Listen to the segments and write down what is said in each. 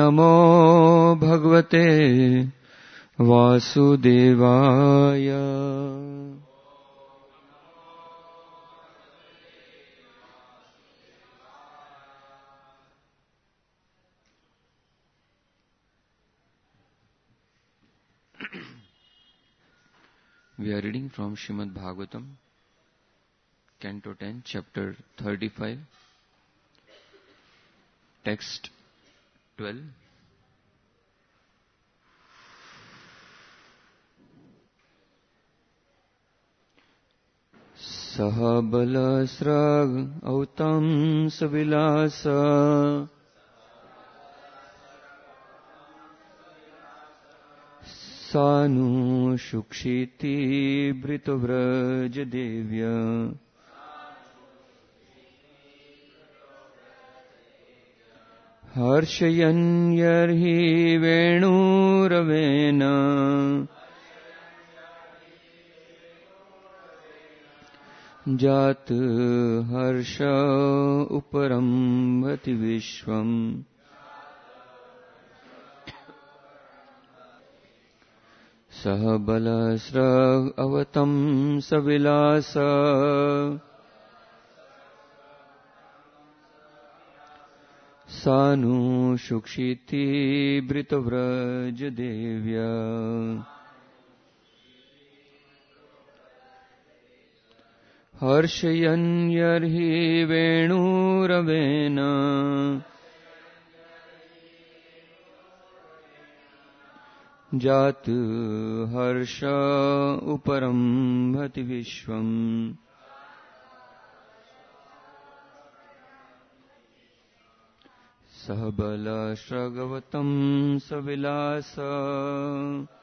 नमो भगवते वासुदेवाय। We are reading from Srimad Bhagavatam, Canto 10, Chapter 35, Text 12. Saha balasrag autam savilasa Sanu shukshiti britovraj devya Harshayan yarhi venuravena Jat harsha uparambhati vishvam Saha balasrag avatam savilasa Sanu shukshiti britovraj devya Harshayan yarhi venuravena Jat harsha uparambhati vishvam Sahabala shragavatam savilasa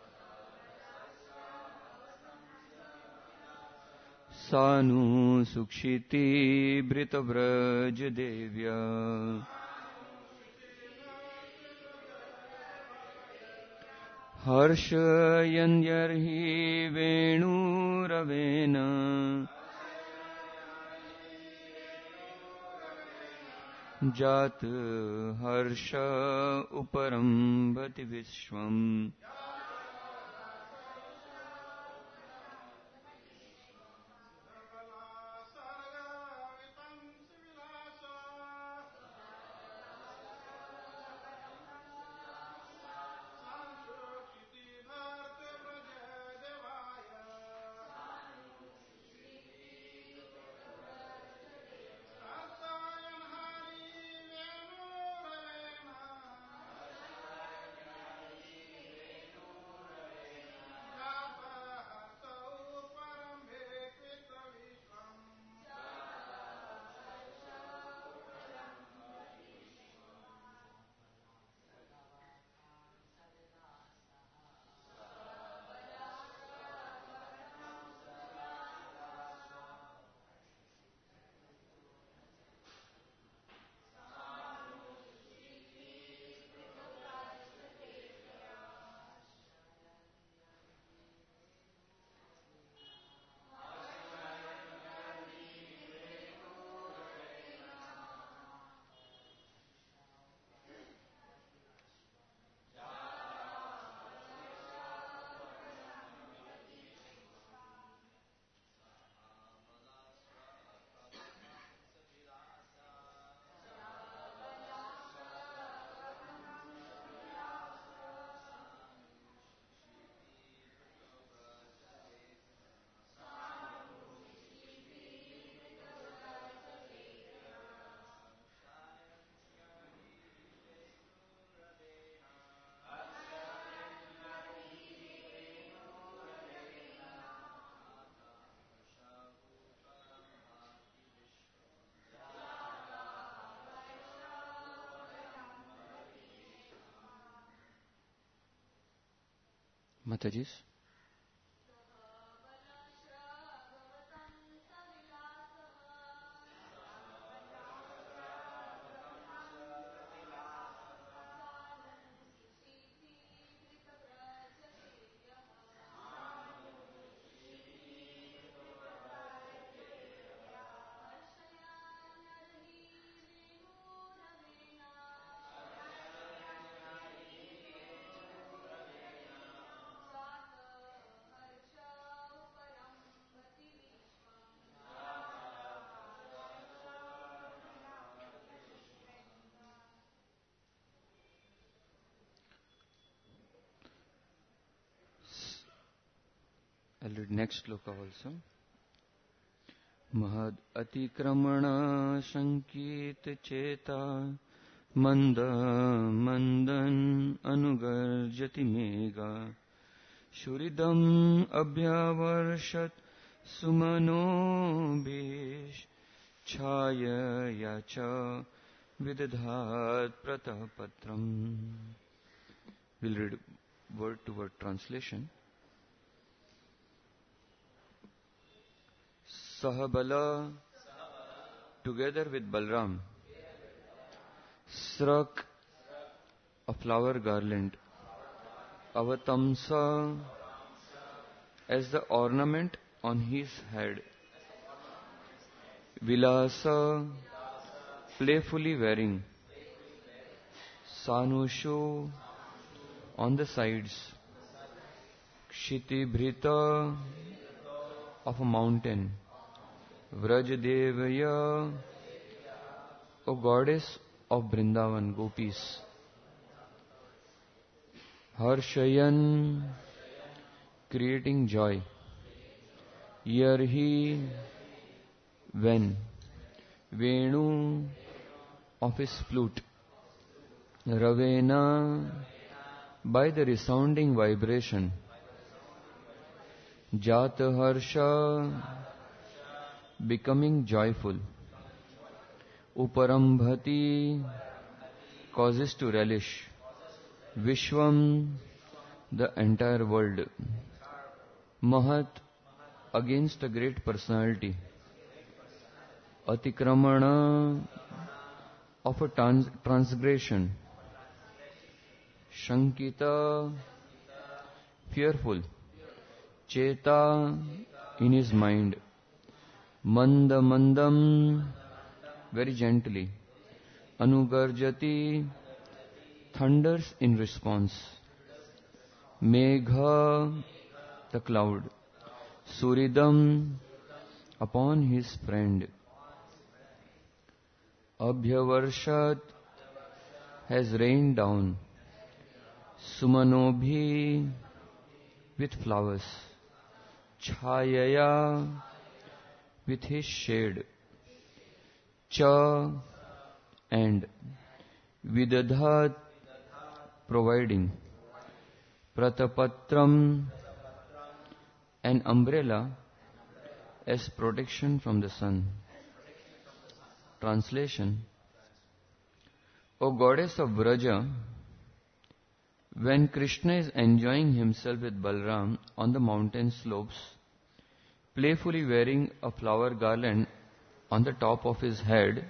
Sanu sukshiti britovraj devya Harshayan yarhi venuravena Jat harsha uparambhati vishvam Mataji. I'll read next sloka also. Mahad atikramana shankit cheta manda mandan anugarjati mega shuridam abhyavarshat sumano bish chaya yacha vidadhat pratapatram. We'll read word to word translation. Sahabala, together with Balram, struck a flower garland. Avatamsa, as the ornament on his head. Vilasa, playfully wearing. Sanushu, on the sides. Kshitibhrita, of a mountain. Vrajadevaya, O goddess of Vrindavan, gopis. Harshayan, creating joy. Yarhi, when. Venu, of his flute. Ravena, by the resounding vibration. Jata harsha, becoming joyful. Uparambhati, causes to relish. Vishwam, the entire world. Mahat, against a great personality. Atikramana, of a transgression. Shankita, fearful. Cheta, in his mind. Mandam, very gently. Anugarjati, thunders in response. Megha, the cloud. Suridam, upon his friend. Abhyavarshat, has rained down. Sumanobhi, with flowers. Chayaya, with his shade. Cha, and. Vidadhat, providing. Pratapatram, an umbrella as protection from the sun. Translation. O goddess of Vraja, when Krishna is enjoying himself with Balram on the mountain slopes, playfully wearing a flower garland on the top of his head,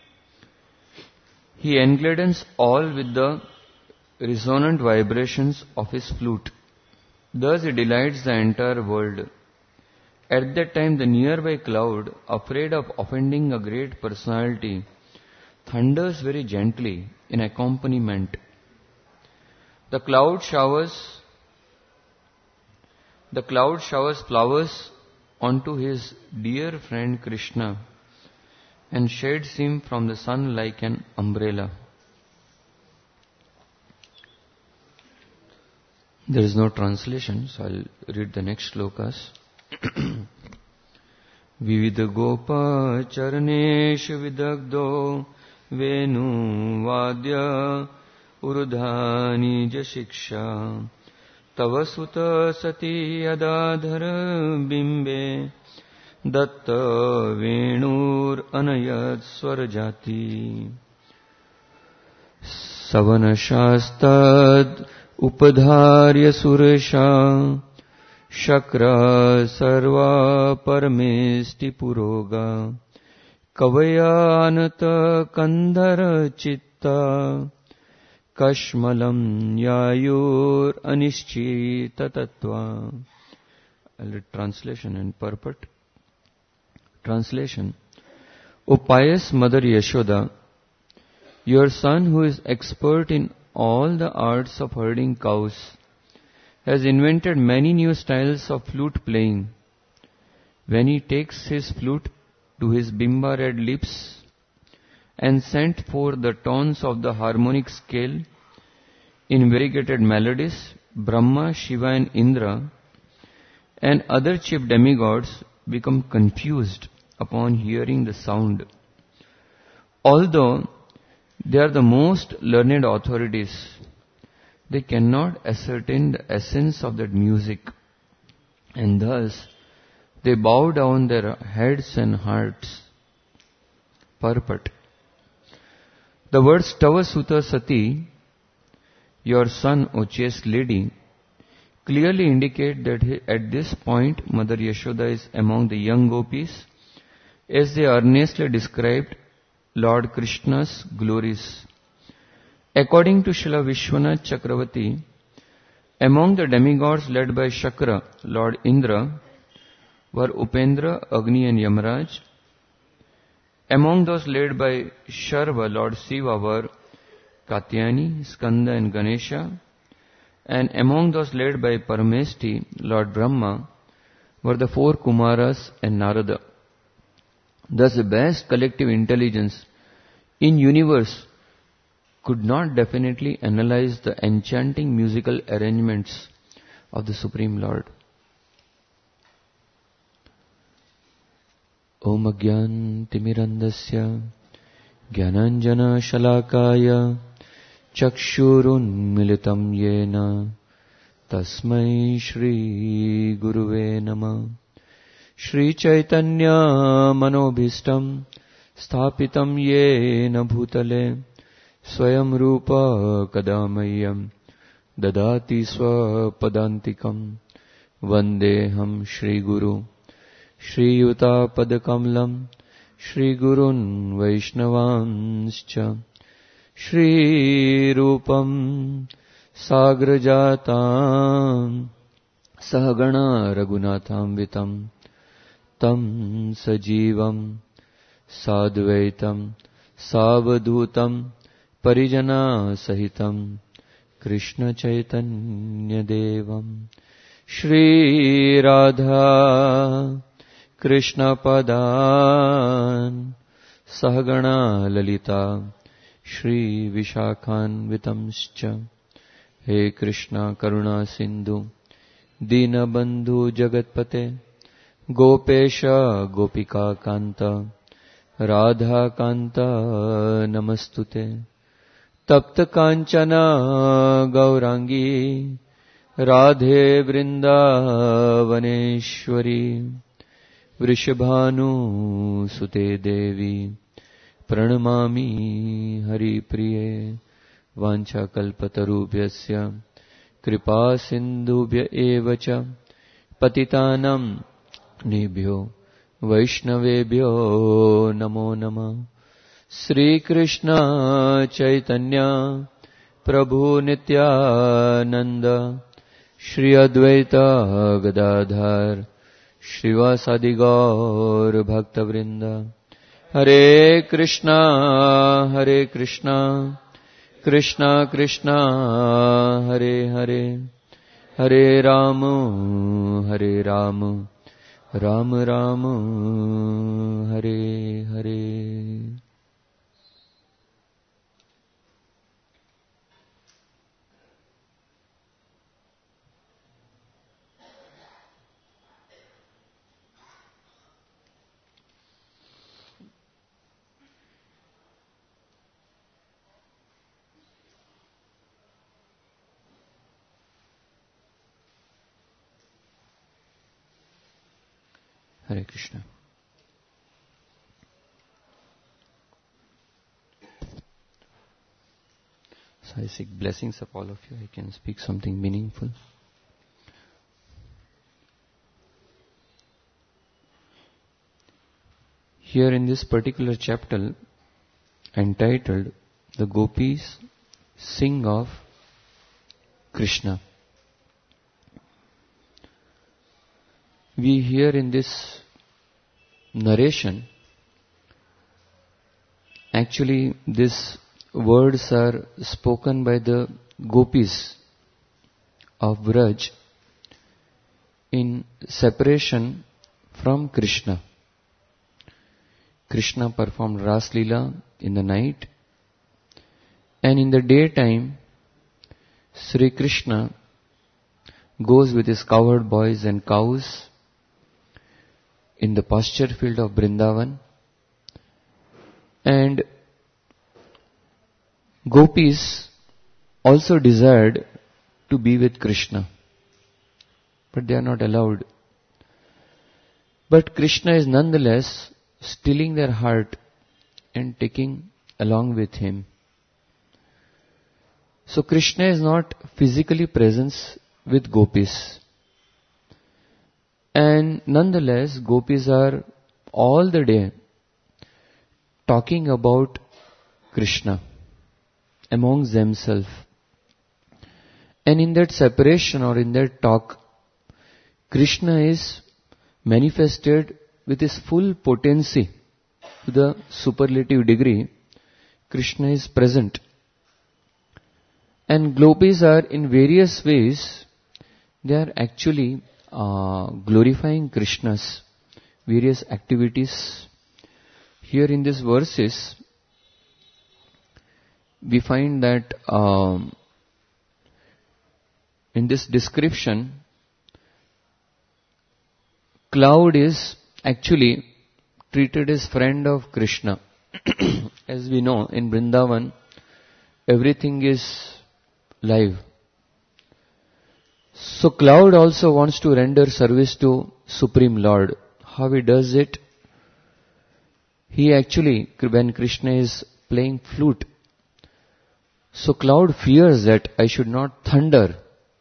he engladdens all with the resonant vibrations of his flute. Thus he delights the entire world. At that time the nearby cloud, afraid of offending a great personality, thunders very gently in accompaniment. The cloud showers flowers onto his dear friend Krishna and shades him from the sun like an umbrella. There is no translation, so I'll read the next slokas. Vividha gopa charnesh vidagdo venu vadya urudhani jashiksha tava sutta sati adadhara bimbe datta venur anayat swarajati savana shastad upadharya suresha shakra sarva parmesti puroga kavayanata kandhara chitta kashmalam yayur anishchita tattva. I'll read translation and purport. Translation. O pious Mother Yashoda, your son, who is expert in all the arts of herding cows, has invented many new styles of flute playing. When he takes his flute to his bimba-red lips and sent forth the tones of the harmonic scale in variegated melodies, Brahma, Shiva and Indra, and other chief demigods become confused upon hearing the sound. Although they are the most learned authorities, they cannot ascertain the essence of that music, and thus they bow down their heads and hearts. Purport. The words Tava Suta Sati, your son, O chaste lady, clearly indicate that at this point Mother Yashoda is among the young gopis, as they earnestly described Lord Krishna's glories. According to Srila Vishwanath Chakravarti, among the demigods led by Shakra, Lord Indra, were Upendra, Agni and Yamaraj. Among those led by Sharva, Lord Shiva, were Katyayani, Skanda and Ganesha. And among those led by Parameshti, Lord Brahma, were the four Kumaras and Narada. Thus the best collective intelligence in universe could not definitely analyze the enchanting musical arrangements of the Supreme Lord. Om Agyantimirandasya Gyananjana Shalakaya Chakshurun Militam Yena Tasmai Shri Guruve Nama Shri Chaitanya Manobhistam Sthapitam Yena Bhutale Swayam Rupa Kadamayam Dadati Swapadantikam Vandeham Shri Guru Shri Yuta Padakamlam Shri Gurun Vaishnavanscha Shri Rupam Sagrajatam Sahagana Raghunatham Vitam Tam Sajivam Sadvaitam Savadhutam Parijana Sahitam Krishna Chaitanya Devam Shri Radha Krishna Padan Sahagana Lalita Shri Vishakhan Vitamscha He Krishna Karuna Sindhu Dina Bandhu Jagatpate Gopesha Gopika Kanta Radha Kanta Namastute Tapta Kanchana Gaurangi Radhe Vrindavaneshwari Vrishabhanu Sute Devi Pranamami Hari Priye Vancha Kalpatarubhyasya Kripa Sindhubhya Evacha Patitanam Nibhyo Vaishnavebhyo Namo Nama Sri Krishna Chaitanya Prabhu Nityananda Shri Advaita Gadadhar Shrivasadi Gaur Bhakta Vrinda Hare Krishna Krishna Krishna Hare Hare Hare Rama Rama Rama Hare Hare. Hare Krishna. So I seek blessings of all of you. I can speak something meaningful. Here in this particular chapter entitled The Gopis Sing of Krishna, we hear in this narration, actually these words are spoken by the gopis of Braj in separation from Krishna. Krishna performed Ras Leela in the night, and in the daytime Sri Krishna goes with his cowherd boys and cows in the pasture field of Vrindavan. And gopis also desired to be with Krishna, but they are not allowed. But Krishna is nonetheless stilling their heart and taking along with him. So Krishna is not physically present with gopis. And nonetheless, gopis are all the day talking about Krishna amongst themselves. And in that separation or in that talk, Krishna is manifested with his full potency to the superlative degree. Krishna is present. And gopis are in various ways, they are actually glorifying Krishna's various activities. Here in these verses, we find that in this description, cloud is actually treated as friend of Krishna. As we know, in Vrindavan, everything is live. So cloud also wants to render service to Supreme Lord. How he does it? He actually, when Krishna is playing flute, so cloud fears that I should not thunder.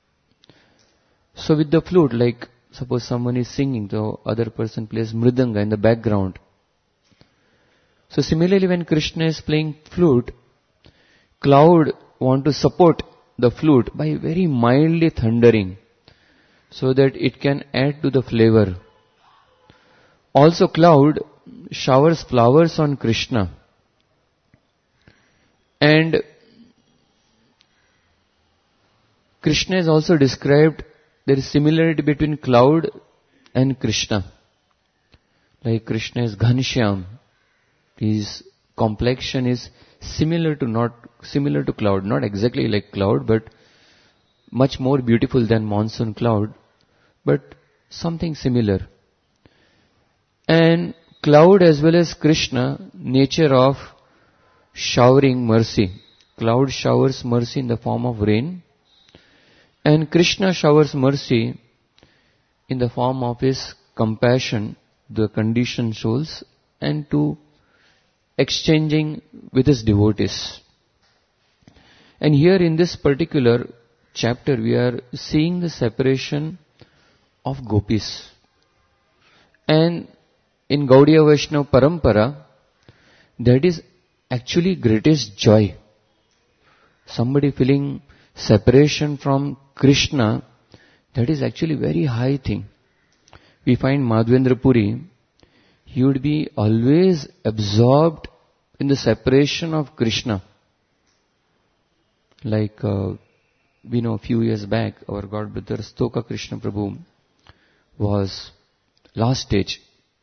So with the flute, like suppose someone is singing, the other person plays mridanga in the background. So similarly, when Krishna is playing flute, cloud want to support the flute by very mildly thundering, so that it can add to the flavor. Also cloud showers flowers on Krishna. And Krishna is also described, there is similarity between cloud and Krishna. Like Krishna is Ghanshyam. His complexion is similar to cloud, not exactly like cloud, but much more beautiful than monsoon cloud, but something similar. And cloud as well as Krishna, nature of showering mercy. Cloud showers mercy in the form of rain, and Krishna showers mercy in the form of his compassion, the conditioned souls, and to exchanging with his devotees. And here in this particular chapter, we are seeing the separation of gopis. And in Gaudiya Vaishnava Parampara, that is actually greatest joy. Somebody feeling separation from Krishna, that is actually very high thing. We find Madhvendra Puri, he would be always absorbed in the separation of Krishna. Like we know a few years back, our God Brother Stoka Krishna Prabhu was last stage.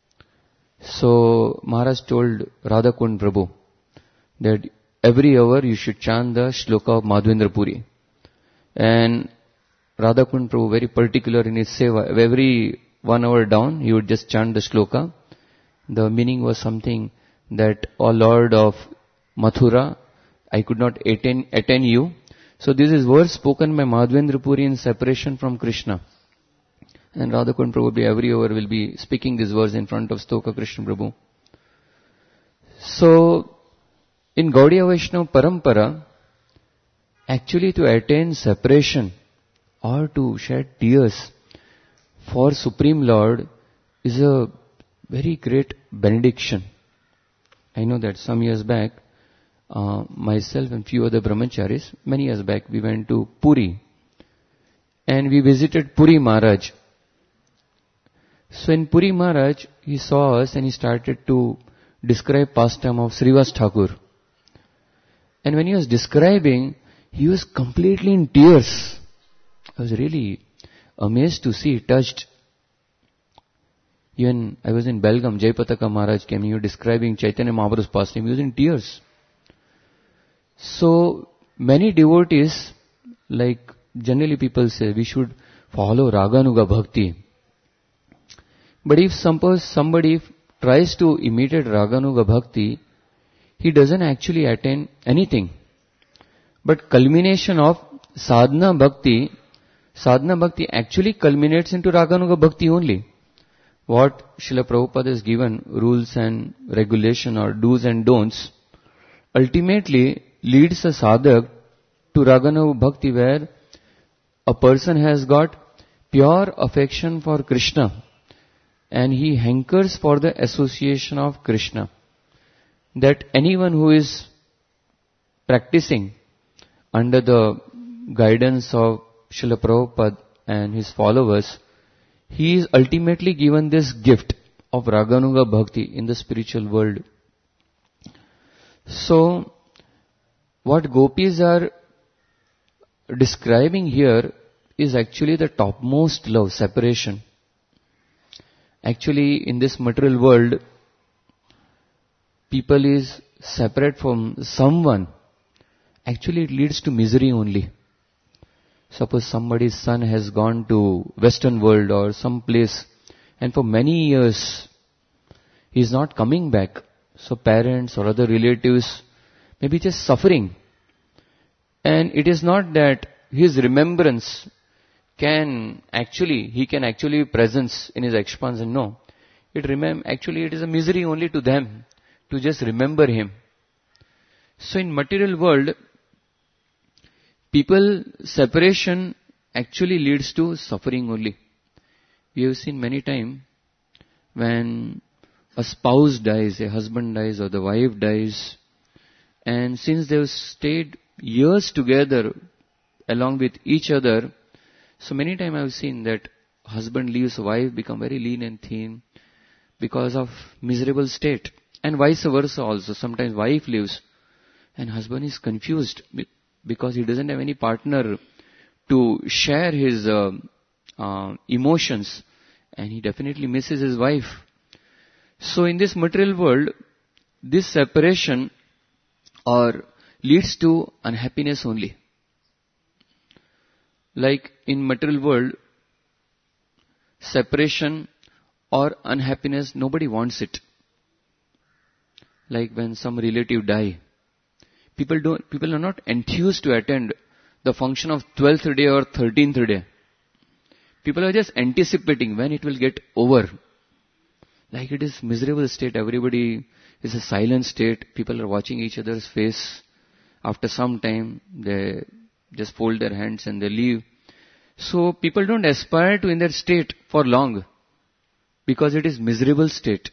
So Maharaj told Radhakund Prabhu that every hour you should chant the shloka of Madhvendra Puri. And Radhakund Prabhu, very particular in his seva, every 1 hour down, he would just chant the shloka. The meaning was something that, O Lord of Mathura, I could not attain you. So this is verse spoken by Madhvendra Puri in separation from Krishna. And Radhakund probably every hour will be speaking this verse in front of Stoka Krishna Prabhu. So, in Gaudiya Vaishnava Parampara, actually to attain separation or to shed tears for Supreme Lord is a very great benediction. I know that some years back, myself and few other brahmacharis, many years back, we went to Puri and we visited Puri Maharaj. So in Puri Maharaj, he saw us and he started to describe pastime of Srivas Thakur. And when he was describing, he was completely in tears. I was really amazed to see, touched. Even I was in Belgaum, Jayapataka Maharaj came, he was describing Chaitanya Mahaprabhu's pastime, he was in tears. So many devotees, like generally people say, we should follow Raganuga Bhakti. But if suppose somebody tries to imitate Raganuga Bhakti, he doesn't actually attain anything. But culmination of sadhana bhakti actually culminates into Raganuga Bhakti only. What Srila Prabhupada has given, rules and regulation or do's and don'ts, ultimately leads a sadhak to Raganuga Bhakti, where a person has got pure affection for Krishna and he hankers for the association of Krishna. That anyone who is practicing under the guidance of Srila Prabhupada and his followers, he is ultimately given this gift of Raganuga Bhakti in the spiritual world. So, what gopis are describing here is actually the topmost love, separation. Actually, in this material world, people is separate from someone. Actually, it leads to misery only. Suppose somebody's son has gone to Western world or some place, and for many years he is not coming back. So parents or other relatives may be just suffering. And it is not that his remembrance he can actually presence in his expansion. No. Actually it is a misery only to them to just remember him. So in material world, people separation actually leads to suffering only. We have seen many times when a spouse dies, a husband dies or the wife dies, and since they have stayed years together along with each other, so many times I have seen that husband leaves, wife become very lean and thin because of miserable state. And vice versa also. Sometimes wife leaves and husband is confused because he doesn't have any partner to share his emotions, and he definitely misses his wife. So in this material world, this separation leads to unhappiness only. Like in material world, separation or unhappiness, nobody wants it. Like when some relative die, people are not enthused to attend the function of 12th day or 13th day. People are just anticipating when it will get over. Like it is miserable state, everybody is a silent state, people are watching each other's face. After some time, they just fold their hands and they leave. So people don't aspire to in that state for long because it is miserable state.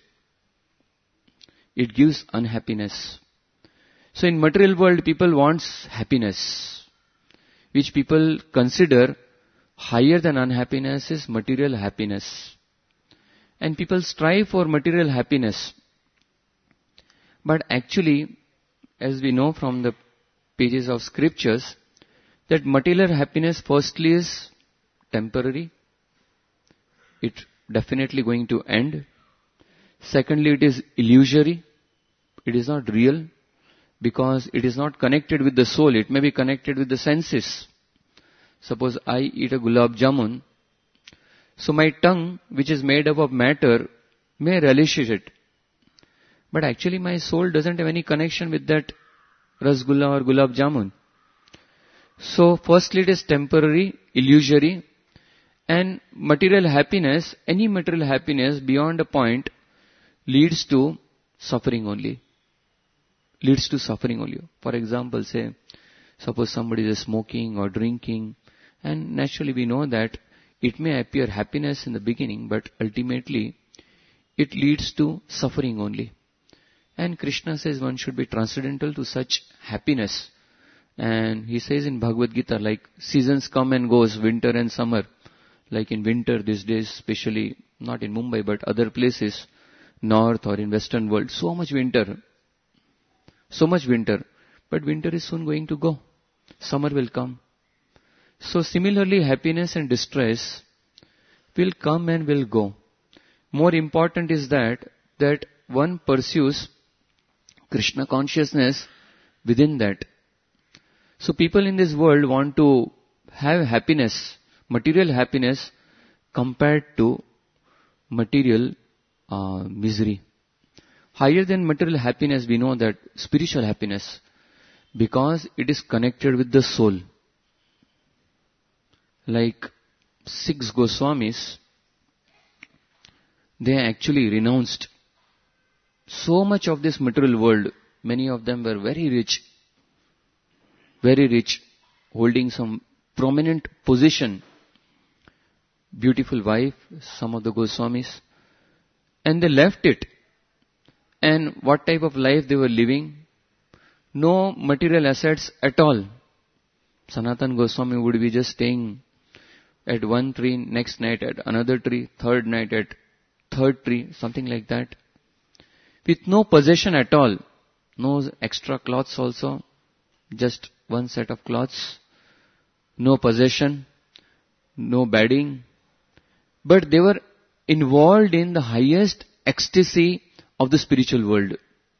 It gives unhappiness. So in material world, people wants happiness, which people consider higher than unhappiness is material happiness. And people strive for material happiness. But actually, as we know from the pages of scriptures, that material happiness firstly is temporary. It definitely going to end. Secondly, it is illusory. It is not real because it is not connected with the soul. It may be connected with the senses. Suppose I eat a gulab jamun. So my tongue, which is made up of matter, may relish it. But actually my soul doesn't have any connection with that rasgulla or gulab jamun. So firstly it is temporary, illusory, and material happiness, any material happiness beyond a point leads to suffering only. Leads to suffering only. For example, say, suppose somebody is smoking or drinking, and naturally we know that it may appear happiness in the beginning, but ultimately it leads to suffering only. And Krishna says one should be transcendental to such happiness. And he says in Bhagavad Gita, like seasons come and goes, winter and summer. Like in winter these days, especially not in Mumbai but other places, north or in western world, so much winter. So much winter. But winter is soon going to go. Summer will come. So similarly, happiness and distress will come and will go. More important is that one pursues Krishna consciousness within that. So people in this world want to have happiness, material happiness compared to material misery. Higher than material happiness, we know that spiritual happiness, because it is connected with the soul. Like 6 Goswamis, they actually renounced so much of this material world. Many of them were very rich, holding some prominent position, beautiful wife, some of the Goswamis, and they left it. And what type of life they were living? No material assets at all. Sanatan Goswami would be just staying at one tree, next night at another tree, third night at third tree, something like that. With no possession at all. No extra clothes also. Just one set of clothes. No possession. No bedding. But they were involved in the highest ecstasy of the spiritual world.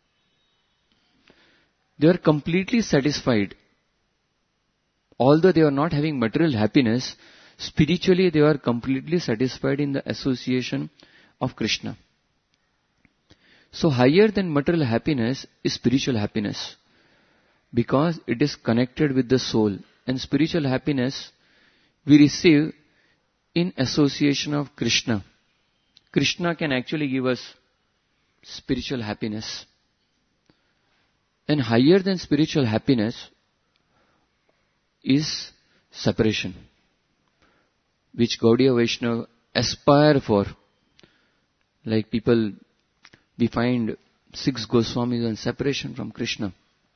They are completely satisfied. Although they are not having material happiness, spiritually they are completely satisfied in the association of Krishna. So higher than material happiness is spiritual happiness, because it is connected with the soul. And spiritual happiness we receive in association of Krishna. Krishna can actually give us spiritual happiness. And higher than spiritual happiness is separation, which Gaudiya Vaishnava aspire for. Like people, we find 6 Goswamis on separation from Krishna.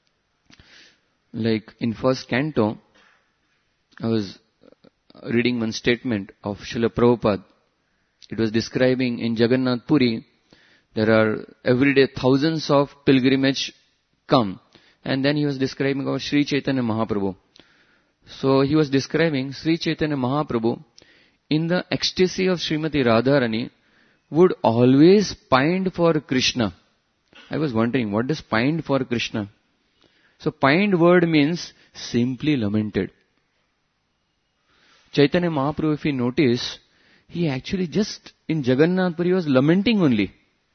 Like in first canto, I was reading one statement of Srila Prabhupada. It was describing in Jagannath Puri, there are every day thousands of pilgrimage come. And then he was describing about Sri Chaitanya Mahaprabhu. So he was describing Sri Chaitanya Mahaprabhu in the ecstasy of Srimati Radharani would always pine for Krishna. I was wondering, what does pined for Krishna? So pined word means simply lamented. Chaitanya Mahaprabhu, if you notice, he actually just in Jagannath Puri was lamenting only.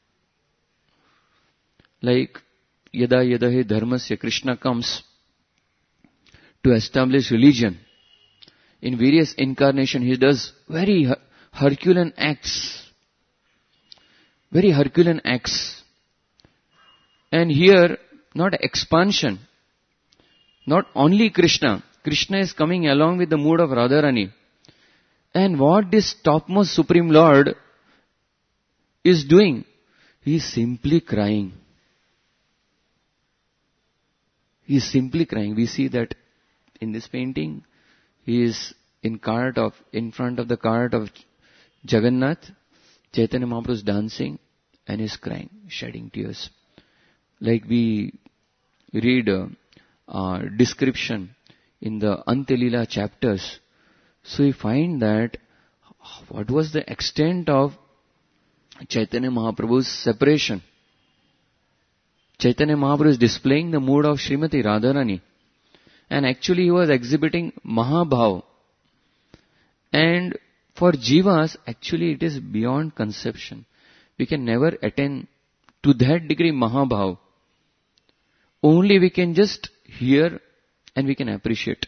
Like, yada yada he dharmasya, Krishna comes to establish religion. In various incarnations, he does very Herculean acts. Very Herculean acts. And here, not expansion. Not only Krishna. Krishna is coming along with the mood of Radharani. And what this topmost Supreme Lord is doing? He is simply crying. He is simply crying. We see that in this painting, he is in front of the cart of Jagannath. Chaitanya Mahaprabhu is dancing and is crying, shedding tears. Like we read description in the Antelila chapters. So we find that what was the extent of Chaitanya Mahaprabhu's separation. Chaitanya Mahaprabhu is displaying the mood of Srimati Radharani. And actually he was exhibiting Mahabhav. And for jivas, actually it is beyond conception. We can never attain to that degree Mahabhav. Only we can just hear and we can appreciate.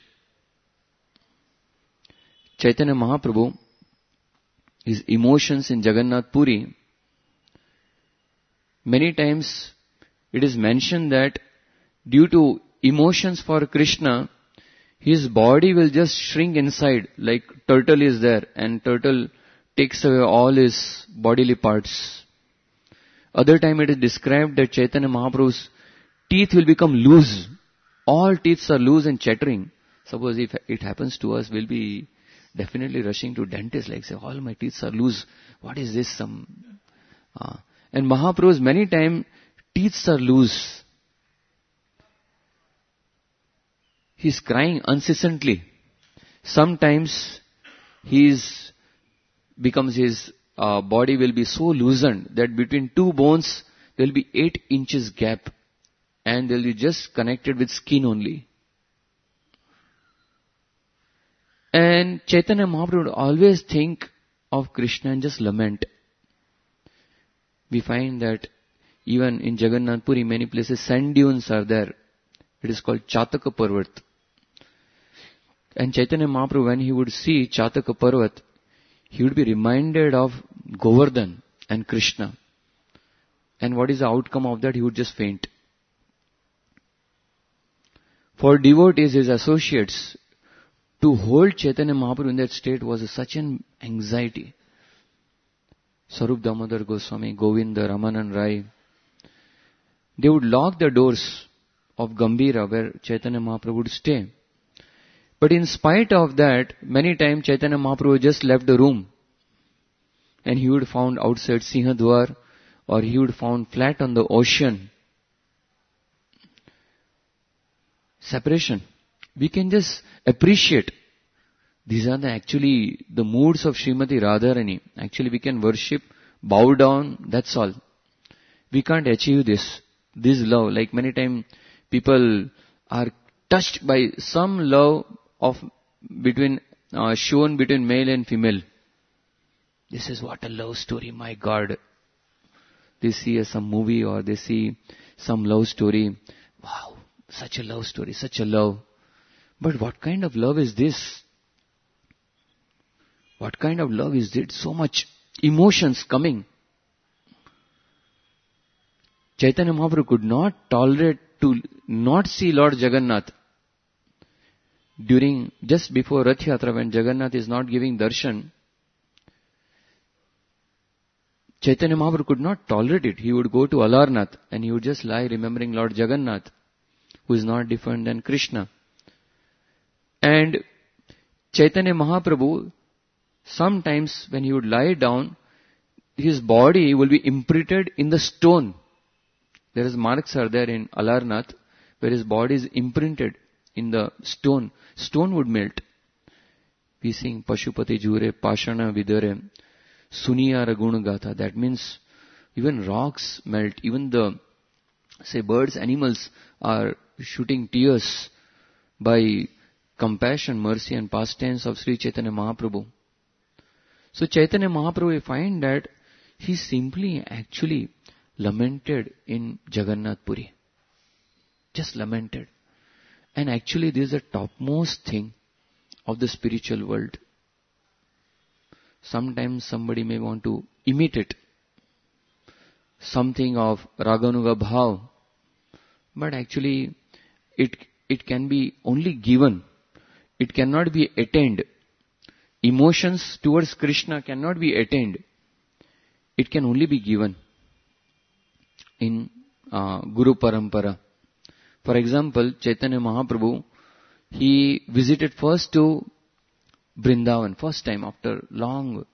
Chaitanya Mahaprabhu, his emotions in Jagannath Puri, many times it is mentioned that due to emotions for Krishna, his body will just shrink inside, like turtle is there and turtle takes away all his bodily parts. Other time it is described that Chaitanya Mahaprabhu's teeth will become loose. All teeth are loose and chattering. Suppose if it happens to us, we'll be definitely rushing to dentist, like say, all my teeth are loose. What is this? And Mahaprabhu's many times teeth are loose. He's crying incessantly. Sometimes his body will be so loosened that between two bones there will be 8 inches gap, and they'll be just connected with skin only. And Chaitanya Mahaprabhu would always think of Krishna and just lament. We find that even in Jagannath Puri, many places sand dunes are there. It is called Chataka Parvat. And Chaitanya Mahaprabhu, when he would see Chataka Parvat, he would be reminded of Govardhan and Krishna. And what is the outcome of that? He would just faint. For devotees, his associates, to hold Chaitanya Mahaprabhu in that state was such an anxiety. Sarup Damodar Goswami, Govinda, Ramanan Rai, they would lock the doors of Gambhira where Chaitanya Mahaprabhu would stay. But in spite of that, many times Chaitanya Mahaprabhu just left the room and he would found outside Sinhadwar, or he would found flat on the ocean. Separation. We can just appreciate. These are actually the moods of Srimati Radharani. Actually we can worship, bow down, that's all. We can't achieve this love. Like many times people are touched by some love of shown between male and female. This is what a love story, my God. They see some movie or they see some love story. Wow, such a love story, such a love. But what kind of love is this? What kind of love is it? So much emotions coming. Chaitanya Mahaprabhu could not tolerate to not see Lord Jagannath. Just before Rath Yatra, when Jagannath is not giving darshan, Chaitanya Mahaprabhu could not tolerate it. He would go to Alarnath and he would just lie remembering Lord Jagannath, who is not different than Krishna. And Chaitanya Mahaprabhu, sometimes when he would lie down, his body will be imprinted in the stone. There is marks are there in Alarnath where his body is imprinted in the stone. Stone would melt. We sing Pashupati Jure Pashana Vidare Suniya Raguna Gatha. That means even rocks melt. Even the birds, animals are shooting tears by compassion, mercy and pastimes of Sri Chaitanya Mahaprabhu. So Chaitanya Mahaprabhu, we find that he simply actually lamented in Jagannath Puri. Just lamented. And actually this is the topmost thing of the spiritual world. Sometimes somebody may want to imitate something of Raganuga Bhav, but actually it can be only given. It cannot be attained. Emotions towards Krishna cannot be attained. It can only be given in Guru Parampara. For example, Chaitanya Mahaprabhu, he visited first to Vrindavan, first time after long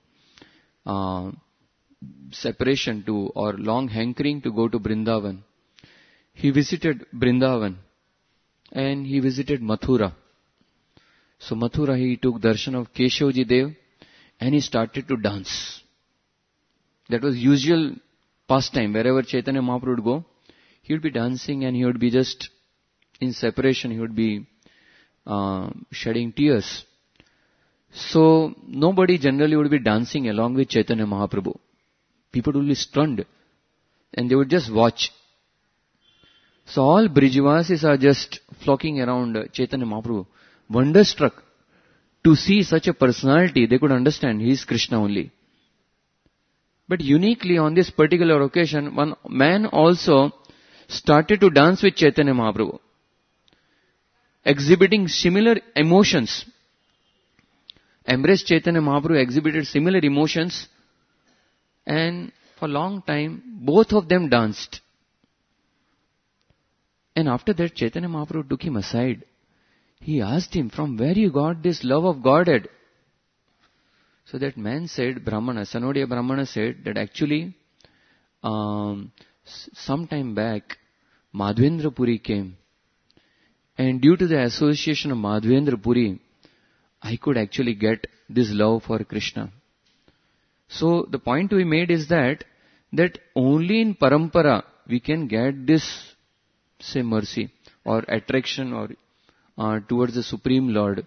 separation or long hankering to go to Vrindavan. He visited Vrindavan and he visited Mathura. So Mathura, he took darshan of Keshavji Dev and he started to dance. That was usual pastime. Wherever Chaitanya Mahaprabhu would go, he would be dancing and he would be just in separation, he would be shedding tears. So nobody generally would be dancing along with Chaitanya Mahaprabhu. People would be stunned and they would just watch. So all Brijvasis are just flocking around Chaitanya Mahaprabhu, wonderstruck to see such a personality. They could understand he is Krishna only. But uniquely on this particular occasion, one man also started to dance with Chaitanya Mahaprabhu, exhibiting similar emotions. Embraced Chaitanya Mahaprabhu exhibited similar emotions, and for a long time both of them danced. And after that Chaitanya Mahaprabhu took him aside. He asked him, from where you got this love of Godhead? So that man said, Brahmana, Sanodiya Brahmana said that actually some time back Madhvendra Puri came, and due to the association of Madhvendra Puri, I could actually get this love for Krishna. So the point to be made is that only in parampara we can get this, say, mercy or attraction or towards the Supreme Lord.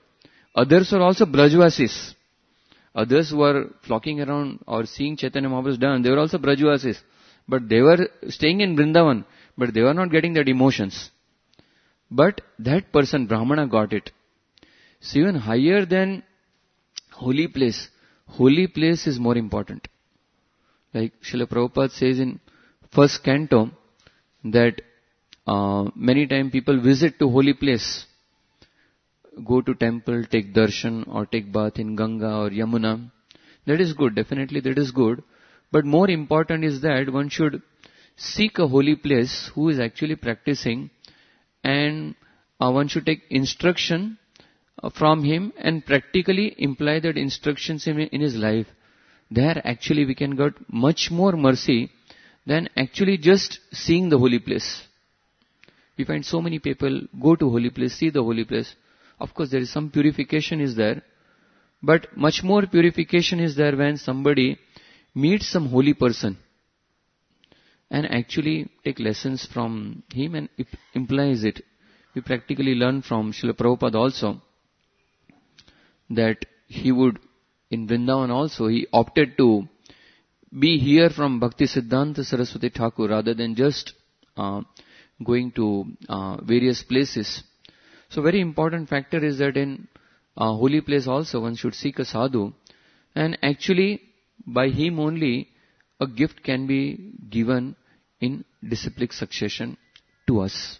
Others were also Brajvasis. Others who were flocking around or seeing Chaitanya Mahaprabhu's dance, they were also Brajvasis. But they were staying in Vrindavan, but they were not getting that emotions. But that person, Brahmana, got it. So even higher than holy place is more important. Like Srila Prabhupada says in first canto that many times people visit to holy place, go to temple, take darshan or take bath in Ganga or Yamuna. That is good, definitely that is good. But more important is that one should seek a holy place who is actually practicing, and one should take instruction from him and practically imply that instructions in his life. There actually we can get much more mercy than actually just seeing the holy place. We find so many people go to holy place, see the holy place. Of course there is some purification is there, but much more purification is there when somebody meets some holy person and actually take lessons from him and implies it. We practically learn from Srila Prabhupada also that he would, in Vrindavan also, he opted to be here from Bhakti Siddhanta Saraswati Thakur rather than just going to various places. So very important factor is that in holy place also one should seek a sadhu, and actually by him only a gift can be given in disciplic succession to us.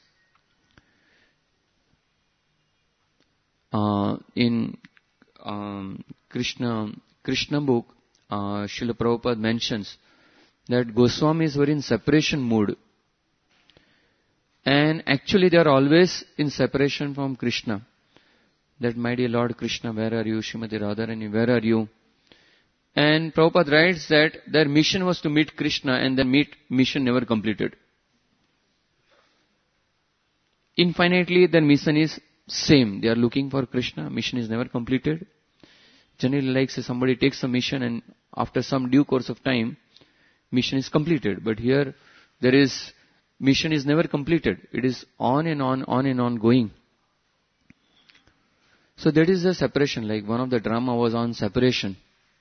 In Krishna book, Srila Prabhupada mentions that Goswamis were in separation mood. And actually they are always in separation from Krishna. That, my dear Lord Krishna, where are you? Srimati Radharani, where are you? And Prabhupada writes that their mission was to meet Krishna, and their mission never completed. Infinitely their mission is same. They are looking for Krishna, mission is never completed. Generally, like say somebody takes a mission and after some due course of time, mission is completed. But here there is, mission is never completed. It is on and on going. So that is the separation. Like one of the drama was on separation.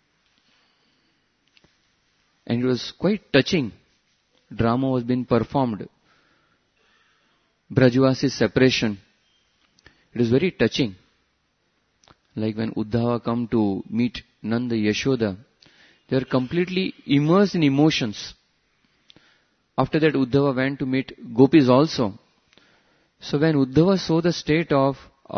And it was quite touching. Drama was being performed. Brajvasi's separation. It is very touching. Like when Uddhava come to meet Nanda Yashoda, they are completely immersed in emotions. After that Uddhava went to meet gopis also. So when Uddhava saw the state of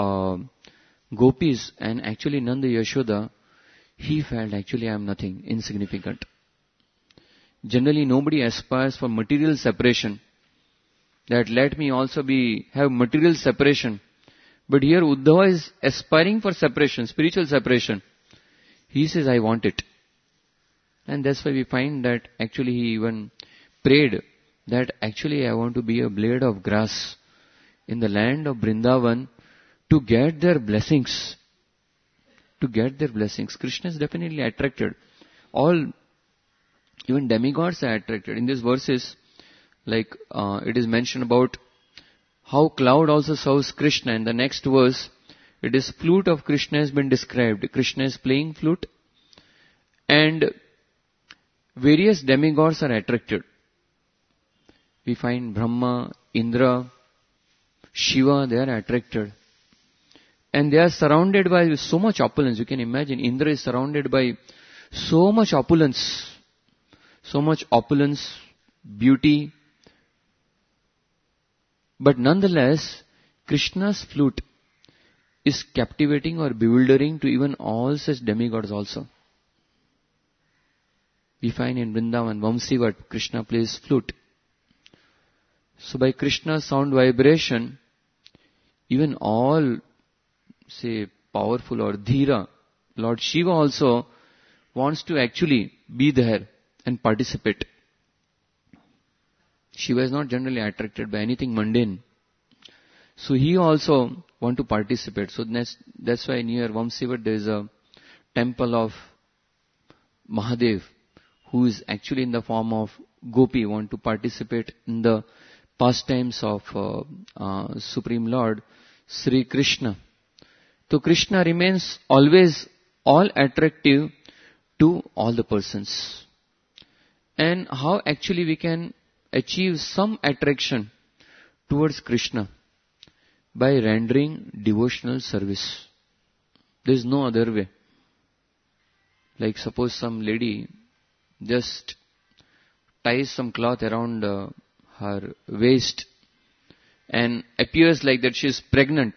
gopis and actually Nanda Yashoda, he felt actually I am nothing, insignificant. Generally nobody aspires for material separation. That let me also have material separation. But here Uddhava is aspiring for separation, spiritual separation. He says, I want it. And that's why we find that actually he even prayed that actually I want to be a blade of grass in the land of Vrindavan to get their blessings. To get their blessings. Krishna is definitely attracted. Even demigods are attracted. In these verses, like it is mentioned about how cloud also serves Krishna. In the next verse, it is flute of Krishna has been described. Krishna is playing flute and various demigods are attracted. We find Brahma, Indra, Shiva, they are attracted. And they are surrounded by so much opulence. You can imagine Indra is surrounded by so much opulence. So much opulence, beauty. But nonetheless, Krishna's flute is captivating or bewildering to even all such demigods also. We find in Vrindavan, Vamsivat, Krishna plays flute. So by Krishna's sound vibration, even all, say, powerful or Dhira, Lord Shiva also wants to actually be there and participate. Shiva is not generally attracted by anything mundane. So he also want to participate. So that's why near Vamsivat there is a temple of Mahadev, who is actually in the form of Gopi, want to participate in the pastimes of Supreme Lord Sri Krishna. So Krishna remains always all attractive to all the persons. And how actually we can achieve some attraction towards Krishna? By rendering devotional service. There is no other way. Like suppose some lady just ties some cloth around her waist and appears like that she is pregnant.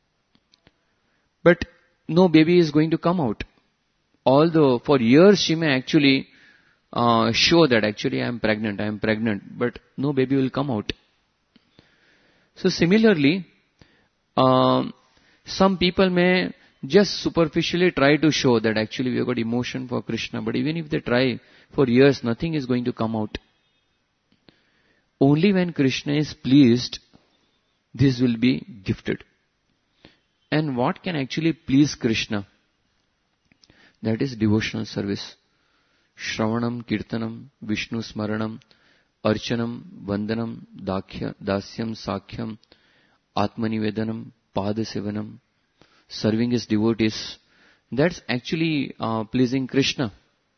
But no baby is going to come out. Although for years she may actually show that actually I am pregnant, but no baby will come out. So similarly, some people may just superficially try to show that actually we have got emotion for Krishna, but even if they try for years, nothing is going to come out. Only when Krishna is pleased, this will be gifted. And what can actually please Krishna? That is devotional service. Shravanam, Kirtanam, Vishnu Smaranam, Archanam, Vandanam, Dasyam, Sakhyam, Atmanivedanam, Padasevanam, serving his devotees. That's actually pleasing Krishna.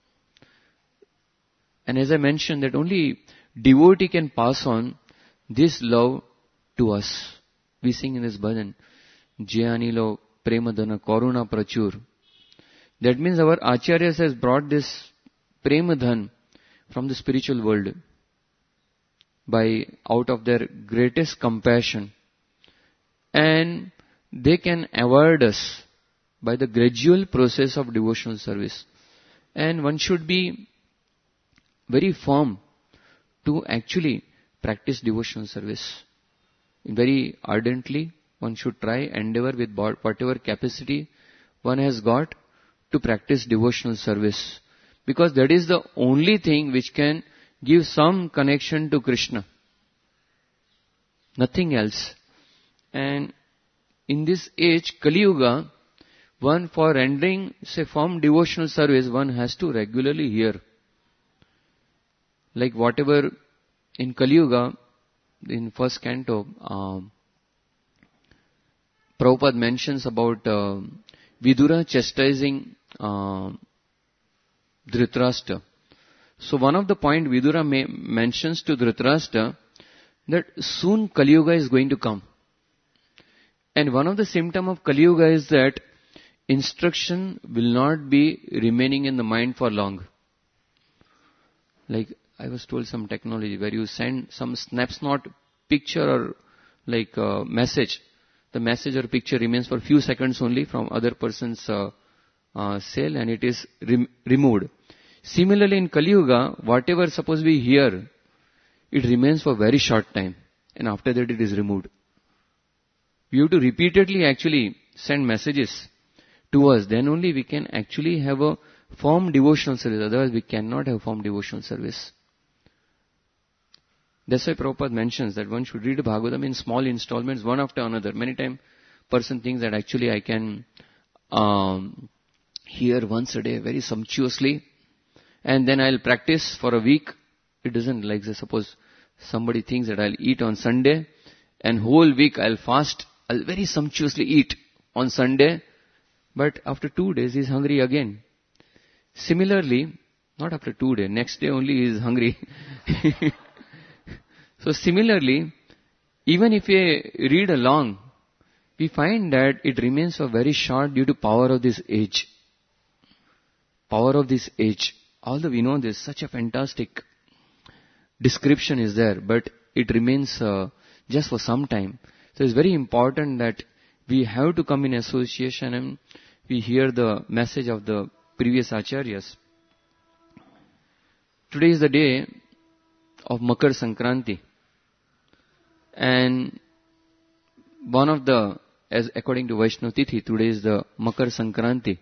And as I mentioned, that only devotee can pass on this love to us. We sing in this bhajan, Jayanilo Premadana Karuna Prachur. That means our Acharyas has brought this Premadhan from the spiritual world by out of their greatest compassion. And they can avoid us by the gradual process of devotional service. And one should be very firm to actually practice devotional service. Very ardently, one should try, endeavor with whatever capacity one has got to practice devotional service. Because that is the only thing which can give some connection to Krishna. Nothing else. And in this age, Kali Yuga, one for rendering, say, firm devotional service, one has to regularly hear. Like whatever in Kali Yuga, in first canto, Prabhupada mentions about Vidura chastising Dhritarashtra. So one of the point Vidura mentions to Dhritarashtra that soon Kali Yuga is going to come. And one of the symptoms of Kali Yuga is that instruction will not be remaining in the mind for long. Like I was told some technology where you send some snapshot picture or like message. The message or picture remains for few seconds only from other person's cell and it is removed. Similarly in Kali Yuga, whatever suppose we hear, it remains for very short time and after that it is removed. We have to repeatedly actually send messages to us. Then only we can actually have a firm devotional service. Otherwise we cannot have firm devotional service. That's why Prabhupada mentions that one should read Bhagavatam in small installments, one after another. Many times person thinks that actually I can hear once a day very sumptuously and then I'll practice for a week. It doesn't like say, suppose somebody thinks that I'll eat on Sunday and whole week I'll fast. I'll very sumptuously eat on Sunday, but after 2 days he's hungry again. Similarly, not after 2 days, next day only he is hungry. So similarly, even if we read along, we find that it remains for very short due to power of this age. Power of this age. Although we know there's such a fantastic description is there, but it remains just for some time. So it's very important that we have to come in association and we hear the message of the previous acharyas. Today is the day of Makar Sankranti. And one of the, as according to Vaishnava Tithi, today is the Makar Sankranti.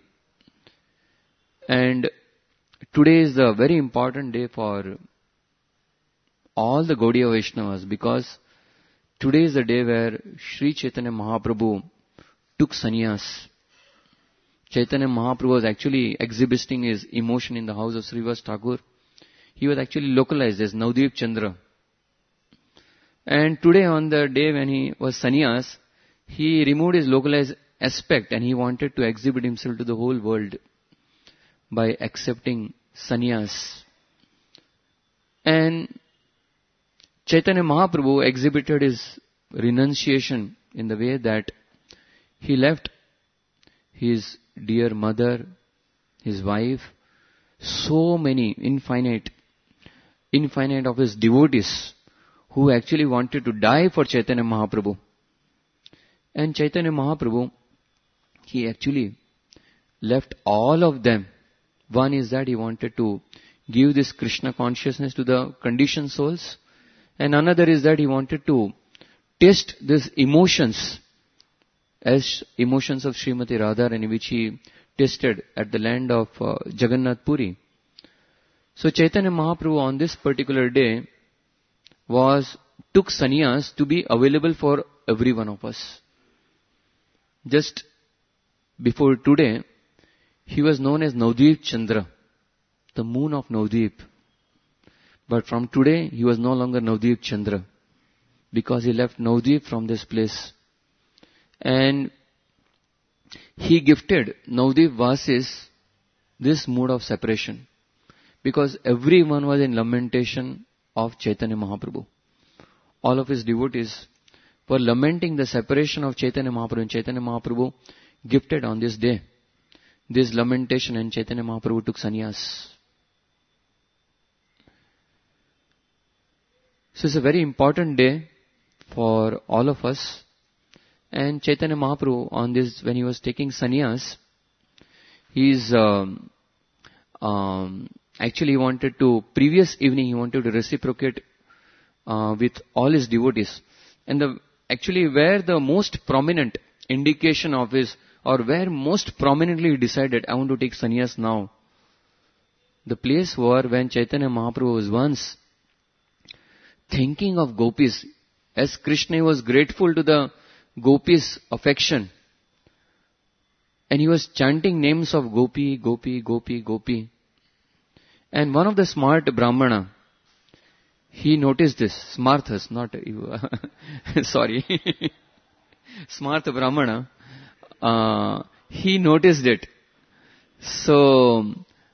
And today is the very important day for all the Gaudiya Vaishnavas because today is the day where Sri Chaitanya Mahaprabhu took sannyas. Chaitanya Mahaprabhu was actually exhibiting his emotion in the house of Srivas Thakur. He was actually localized as Navdeep Chandra. And today on the day when he was sannyas, he removed his localized aspect, and he wanted to exhibit himself to the whole world by accepting sannyas. And Chaitanya Mahaprabhu exhibited his renunciation in the way that he left his dear mother, his wife, so many infinite of his devotees who actually wanted to die for Chaitanya Mahaprabhu. And Chaitanya Mahaprabhu, he actually left all of them. One is that he wanted to give this Krishna consciousness to the conditioned souls. And another is that he wanted to taste these emotions as emotions of Srimati Radharani, which he tasted at the land of Jagannath Puri. So Chaitanya Mahaprabhu on this particular day took sannyas to be available for every one of us. Just before today, he was known as Navdeep Chandra, the moon of Navdeep. But from today, he was no longer Navdeep Chandra, because he left Navdeep from this place. And he gifted Navdeep Vasis this mood of separation, because everyone was in lamentation of Chaitanya Mahaprabhu. All of his devotees were lamenting the separation of Chaitanya Mahaprabhu, and Chaitanya Mahaprabhu gifted on this day this lamentation, and Chaitanya Mahaprabhu took sannyas. So it's a very important day for all of us. And Chaitanya Mahaprabhu on this, when he was taking sannyas, actually previous evening he wanted to reciprocate with all his devotees. And where the most prominent indication of his, or where most prominently he decided, I want to take sannyas now. The place where when Chaitanya Mahaprabhu was once thinking of gopis, as Krishna was grateful to the gopis' affection, and he was chanting names of Gopi, Gopi, Gopi, Gopi. And one of the smart Brahmana, he noticed this. Smarthas, not sorry. Smartha Brahmana, he noticed it. So,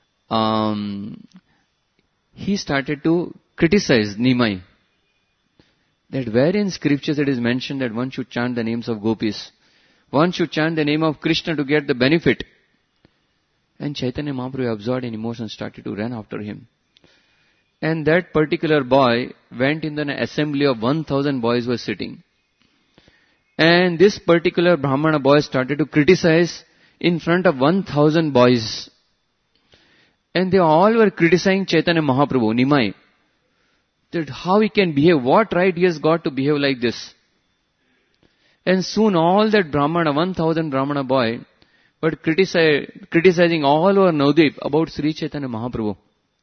he started to criticize Nimai. That where in scriptures it is mentioned that one should chant the names of gopis, one should chant the name of Krishna to get the benefit. And Chaitanya Mahaprabhu, absorbed in emotion, started to run after him. And that particular boy went in an assembly of 1,000 boys were sitting. And this particular Brahmana boy started to criticize in front of 1,000 boys. And they all were criticizing Chaitanya Mahaprabhu, Nimai, that how he can behave, what right he has got to behave like this. And soon all that Brahmana, 1,000 Brahmana boy, were criticizing all over Navdeep about Sri Chaitanya Mahaprabhu.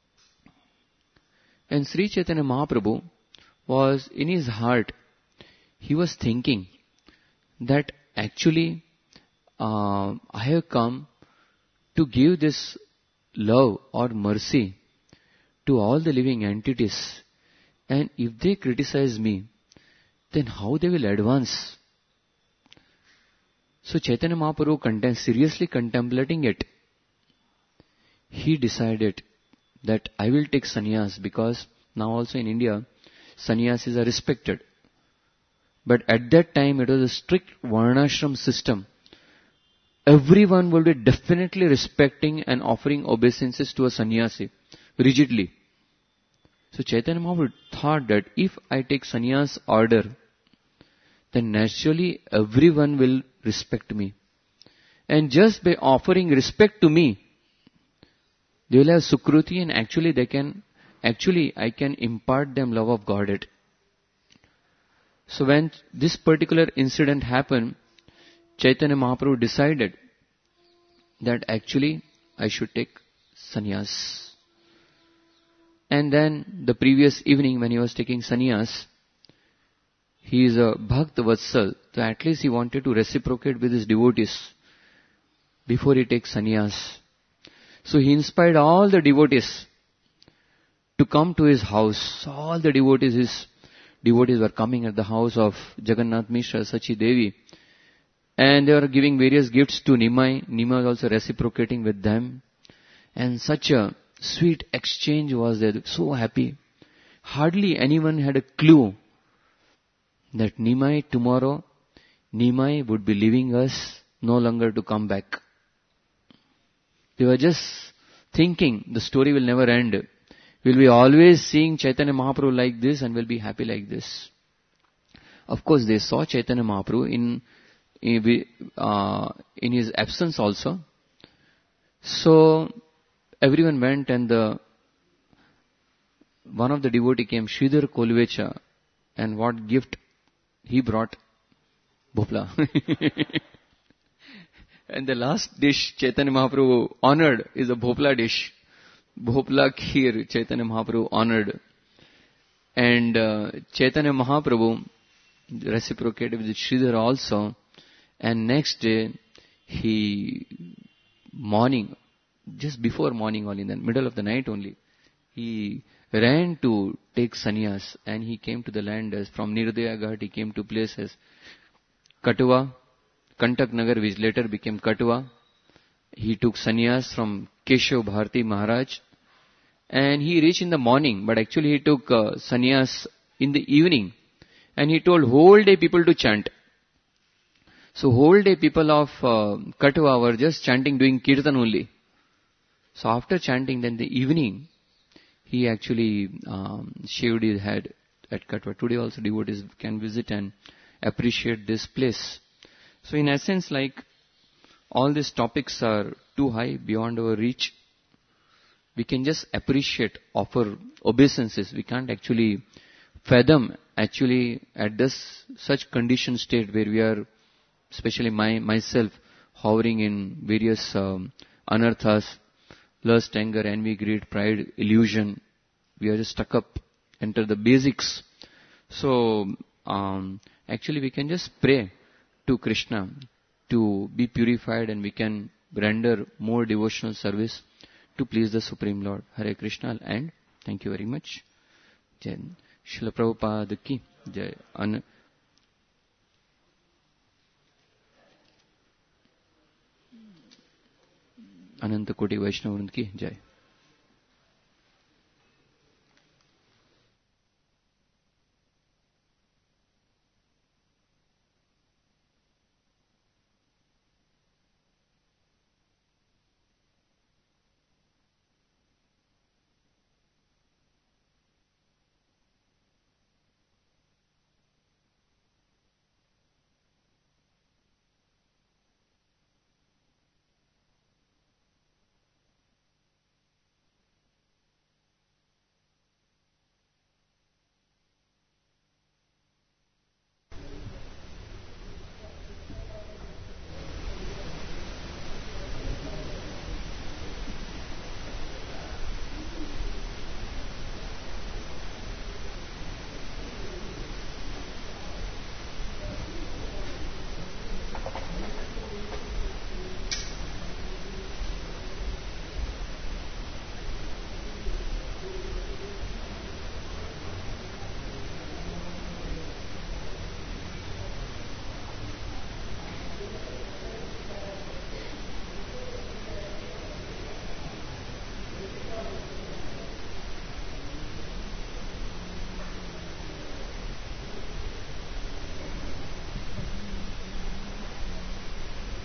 And Sri Chaitanya Mahaprabhu was in his heart, he was thinking that actually I have come to give this love or mercy to all the living entities. And if they criticize me, then how they will advance? So Chaitanya Mahaprabhu, seriously contemplating it, he decided that I will take sannyas, because now also in India, sannyasis are respected. But at that time it was a strict varnashram system. Everyone will be definitely respecting and offering obeisances to a sannyasi, rigidly. So Chaitanya Mahaprabhu thought that if I take sannyas order, then naturally everyone will respect me. And just by offering respect to me, they will have sukruti, and I can impart them love of Godhead. So when this particular incident happened, Chaitanya Mahaprabhu decided that actually I should take sannyas. And then the previous evening when he was taking sannyas, he is a Bhakt Vatsal, so at least he wanted to reciprocate with his devotees before he takes sannyas. So he inspired all the devotees to come to his house. All the devotees were coming at the house of Jagannath Mishra, Sachi Devi. And they were giving various gifts to Nimai. Nimai was also reciprocating with them. And such a sweet exchange was there. So happy. Hardly anyone had a clue that tomorrow, Nimai would be leaving us, no longer to come back. They were just thinking the story will never end. We'll be always seeing Chaitanya Mahaprabhu like this and we'll be happy like this. Of course, they saw Chaitanya Mahaprabhu in his absence also. So everyone went, and one of the devotee came, Sridhar Kolvecha, and what gift he brought? Bhopla. And the last dish Chaitanya Mahaprabhu honored is a Bhopla dish. Bhopla Kheer Chaitanya Mahaprabhu honored. And Chaitanya Mahaprabhu reciprocated with Sridhar also. And next day, just before morning only, in the middle of the night only, he ran to take sannyas, and he came to the land from Nirdaya Ghat. He came to places Katwa, Kantak Nagar, which later became Katwa. He took sannyas from Keshav Bharati Maharaj, and he reached in the morning, but actually he took sannyas in the evening, and he told whole day people to chant. So whole day people of Katwa were just chanting, doing kirtan only. So after chanting, then the evening, he actually shaved his head at Katwa. Today also devotees can visit and appreciate this place. So in essence, like, all these topics are too high, beyond our reach. We can just appreciate, offer obeisances. We can't actually fathom actually at this such conditioned state where we are, especially myself, hovering in various anarthas, lust, anger, envy, greed, pride, illusion. We are just stuck up, enter the basics. So actually we can just pray to Krishna to be purified, and we can render more devotional service to please the Supreme Lord. Hare Krishna, and thank you very much. Jai Srila Prabhupada ki Jai. अनंत कोटि वैष्णव की जय.